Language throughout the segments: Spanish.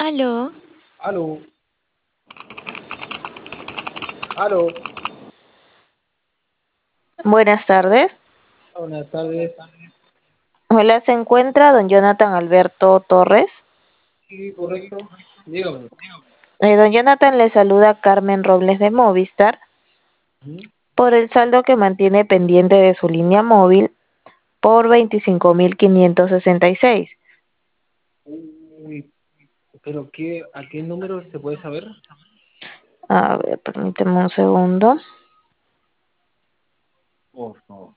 Aló, Aló, aló, buenas tardes. buenas tardes. Hola, ¿se encuentra don Jonathan Alberto Torres? Sí, correcto. Dígame. Don Jonathan le saluda Carmen Robles de Movistar Ujú. por el saldo que mantiene pendiente de su línea móvil por 25.566. Uy, pero ¿a qué número se puede saber? A ver, permíteme un segundo. Por favor.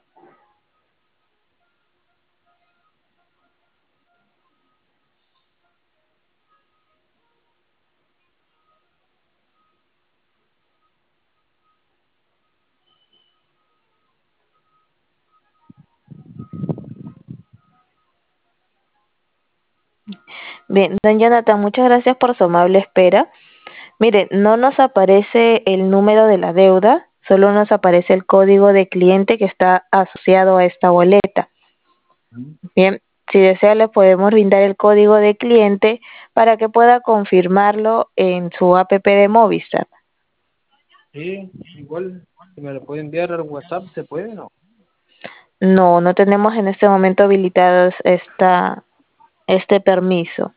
Bien, don Jonathan, muchas gracias por su amable espera. Mire, no nos aparece el número de la deuda, solo nos aparece el código de cliente que está asociado a esta boleta. Ujú. Bien, si desea le podemos brindar el código de cliente para que pueda confirmarlo en su app de Movistar. Sí, igual, si me lo puede enviar al WhatsApp, ¿se puede? No. No, no tenemos en este momento habilitados este permiso.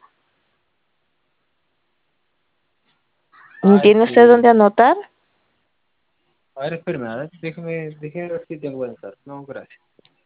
Es ¿Tiene usted que, dónde anotar? a ver, espérame, a ver, déjeme ver si tengo WhatsApp. No, gracias.